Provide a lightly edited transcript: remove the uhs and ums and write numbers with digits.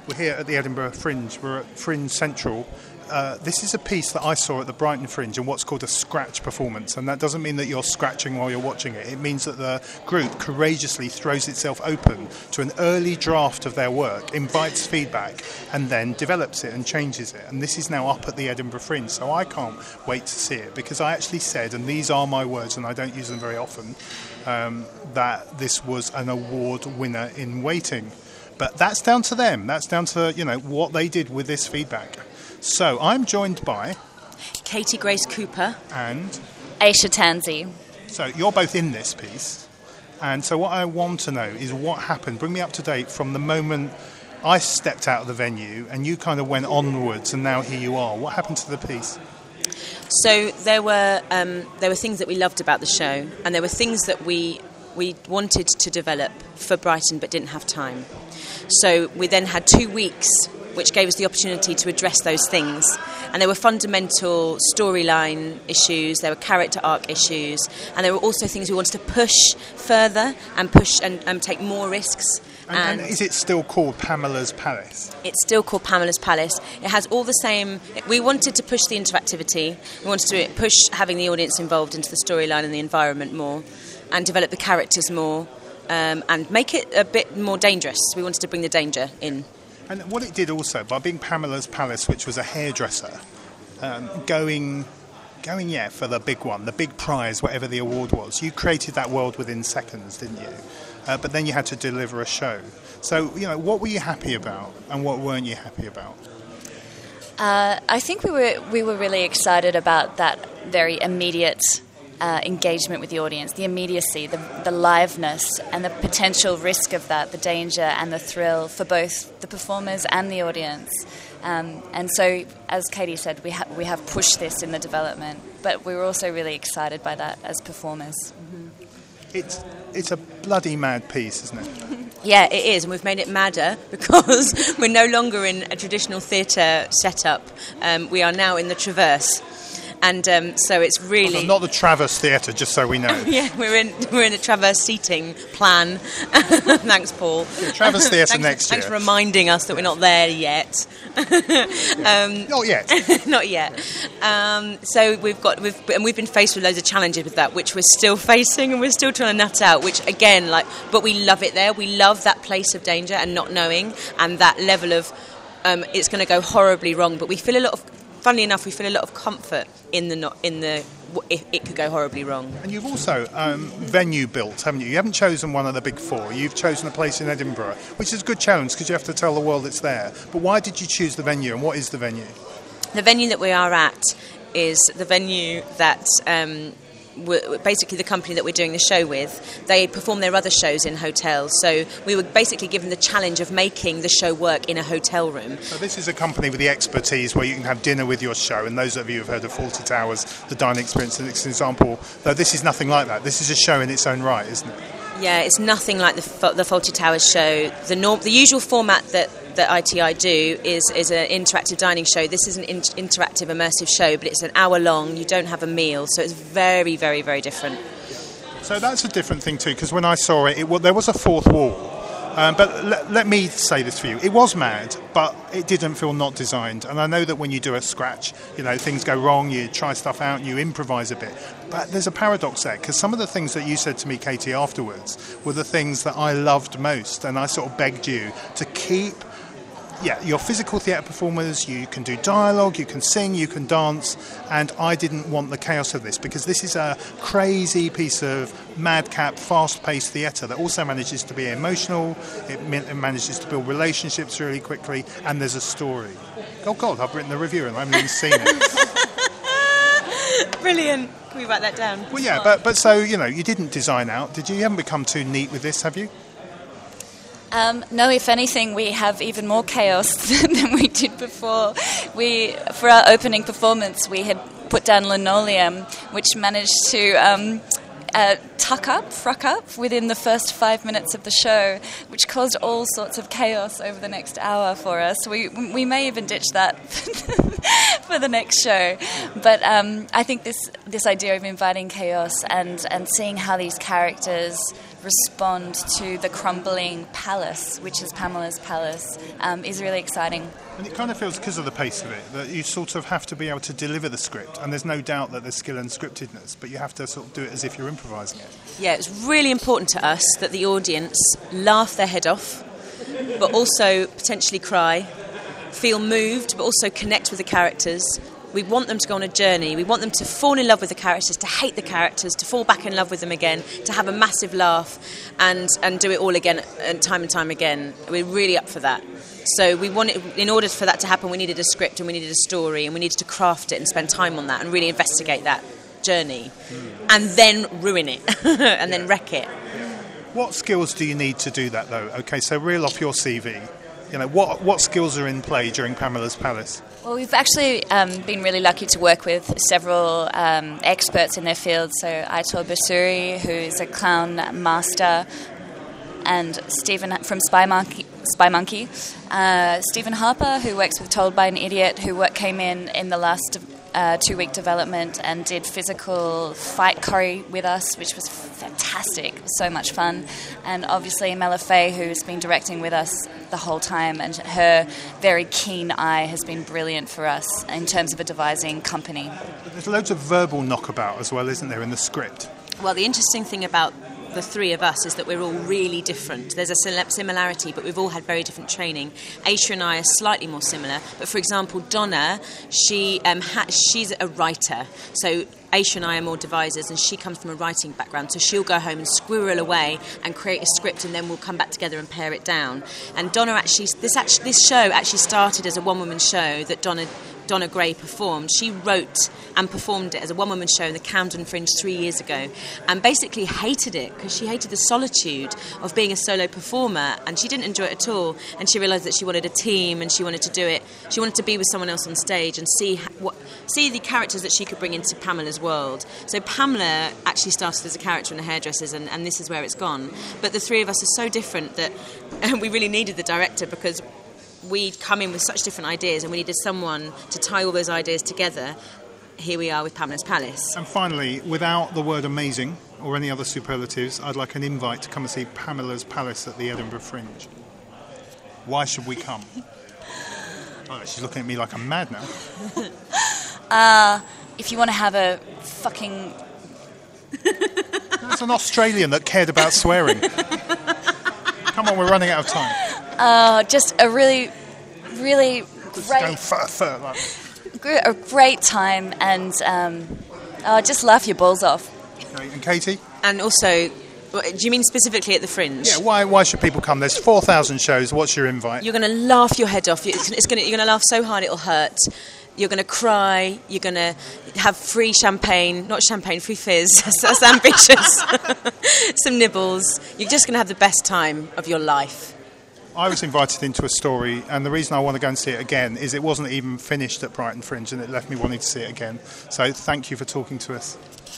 We're here at the Edinburgh Fringe. We're at Fringe Central. This is a piece that I saw at the Brighton Fringe in what's called a scratch performance, and that doesn't mean that you're scratching while you're watching it. It means that the group courageously throws itself open to an early draft of their work, invites feedback, and then develops it and changes it. And this is now up at the Edinburgh Fringe, so I can't wait to see it, because I actually said, and these are my words and I don't use them very often, that this was an award winner in waiting. But that's down to them. That's down to, what they did with this feedback. So I'm joined by Katie Grace Cooper and Aisha Tansey. So you're both in this piece, and so what I want to know is what happened. Bring me up to date from the moment I stepped out of the venue and you kind of went onwards, and now here you are. What happened to the piece? So there were things that we loved about the show, and there were things that we wanted to develop for Brighton but didn't have time. So we then had 2 weeks, which gave us the opportunity to address those things. And there were fundamental storyline issues, there were character arc issues, and there were also things we wanted to push further and push and take more risks. And is it still called Pamela's Palace? It's still called Pamela's Palace. It has all the same... We wanted to push the interactivity, we wanted to push having the audience involved into the storyline and the environment more, and develop the characters more, and make it a bit more dangerous. We wanted to bring the danger in. And what it did also, by being Pamela's Palace, which was a hairdresser, going for the big one, the big prize, whatever the award was, you created that world within seconds, didn't you? But then you had to deliver a show. So, what were you happy about and what weren't you happy about? I think we were really excited about that very immediate engagement with the audience, the immediacy, the liveness, and the potential risk of that, the danger and the thrill for both the performers and the audience. And so, as Katie said, we have pushed this in the development, but we were also really excited by that as performers. Mm-hmm. It's a bloody mad piece, isn't it? Yeah, it is, and we've made it madder because we're no longer in a traditional theatre setup. We are now in the Traverse. And so it's really... not the Traverse Theatre, just so we know. Yeah, we're in a Traverse seating plan. Thanks, Paul. Yeah, Traverse Theatre next year. Thanks for reminding us that we're not there yet. Not yet. Not yet. So we've been faced with loads of challenges with that, which we're still facing, and we're still trying to nut out. Which again, but we love it there. We love that place of danger and not knowing, and that level of it's going to go horribly wrong. But we feel a lot of... Funnily enough, we feel a lot of comfort in the if it could go horribly wrong. And you've also venue built, haven't you? You haven't chosen one of the big four. You've chosen a place in Edinburgh, which is a good challenge because you have to tell the world it's there. But why did you choose the venue, and what is the venue? The venue that we are at is the venue that... basically the company that we're doing the show with, they perform their other shows in hotels, so we were basically given the challenge of making the show work in a hotel room. So this is a company with the expertise where you can have dinner with your show, and those of you who have heard of Fawlty Towers, the dining experience, it's an example, though this is nothing like that. This is a show in its own right, isn't it? Yeah, it's nothing like the Fawlty Towers show. The usual format that ITI do is an interactive dining show. This is an interactive immersive show, but it's an hour long. You don't have a meal, so it's very, very, very different. So that's a different thing too, because when I saw it, there was a fourth wall. But let me say this for you. It was mad, but it didn't feel not designed. And I know that when you do a scratch, things go wrong, you try stuff out, and you improvise a bit. But there's a paradox there, because some of the things that you said to me, Katie, afterwards, were the things that I loved most. And I sort of begged you to keep... Yeah, your physical theatre performers, you can do dialogue, you can sing, you can dance, and I didn't want the chaos of this, because this is a crazy piece of madcap, fast-paced theatre that also manages to be emotional, it manages to build relationships really quickly, and there's a story. Oh God, I've written the review and I haven't even seen it. Brilliant. Can we write that down? Well, yeah, but so, you didn't design out, did you? You haven't become too neat with this, have you? No, if anything, we have even more chaos than we did before. For our opening performance, we had put down linoleum, which managed to fruck up within the first 5 minutes of the show, which caused all sorts of chaos over the next hour for us. We may even ditch that for the next show. But I think this idea of inviting chaos and seeing how these characters respond to the crumbling palace, which is Pamela's palace, is really exciting. And it kind of feels, because of the pace of it, that you sort of have to be able to deliver the script. And there's no doubt that there's skill and scriptedness, but you have to sort of do it as if you're improvising it. Yeah, it's really important to us that the audience laugh their head off, but also potentially cry, feel moved, but also connect with the characters. We want them to go on a journey. We want them to fall in love with the characters, to hate the characters, to fall back in love with them again, to have a massive laugh and do it all again and time again. We're really up for that. So we wanted, in order for that to happen, we needed a script and we needed a story and we needed to craft it and spend time on that and really investigate that journey and then ruin it and then wreck it. What skills do you need to do that, though? Okay, so reel off your CV. You know, what skills are in play during Pamela's Palace? Well, we've actually been really lucky to work with several experts in their field. So Aitor Basuri, who's a clown master, and Stephen from Spy Monkey. Stephen Harper, who works with Told by an Idiot, who came in the last 2-week development and did physical fight choreo with us, which was fantastic, so much fun. And obviously Mela Fey, who's been directing with us the whole time, and her very keen eye has been brilliant for us in terms of a devising company. There's loads of verbal knockabout as well, isn't there, in the script? Well, the interesting thing about the three of us is that we're all really different. There's a similarity, but we've all had very different training. Aisha and I are slightly more similar, but for example, Donna, she's a writer, so Aisha and I are more devisers, and she comes from a writing background, so she'll go home and squirrel away and create a script, and then we'll come back together and pare it down. And Donna this show actually started as a one-woman show that Donna Gray performed. She wrote and performed it as a one-woman show in the Camden Fringe 3 years ago, and basically hated it because she hated the solitude of being a solo performer, and she didn't enjoy it at all. And she realised that she wanted a team, and she wanted to do it. She wanted to be with someone else on stage and see the characters that she could bring into Pamela's world. So Pamela actually started as a character in The Hairdressers, and this is where it's gone. But the three of us are so different that we really needed the director, because we'd come in with such different ideas and we needed someone to tie all those ideas together. Here we are with Pamela's Palace. And finally, without the word amazing or any other superlatives, I'd like an invite to come and see Pamela's Palace at the Edinburgh Fringe. Why should we come? Oh, she's looking at me like I'm mad now. If you want to have a fucking... That's an Australian that cared about swearing. Come on, we're running out of time. Just a really, really great... a great time, and just laugh your balls off. Okay, and Katie? And also, do you mean specifically at the Fringe? Yeah, why should people come? There's 4,000 shows. What's your invite? You're going to laugh your head off. You're going to laugh so hard it'll hurt. You're going to cry. You're going to have free champagne. Not champagne, free fizz. That's ambitious. Some nibbles. You're just going to have the best time of your life. I was invited into a story, and the reason I want to go and see it again is it wasn't even finished at Brighton Fringe, and it left me wanting to see it again. So thank you for talking to us.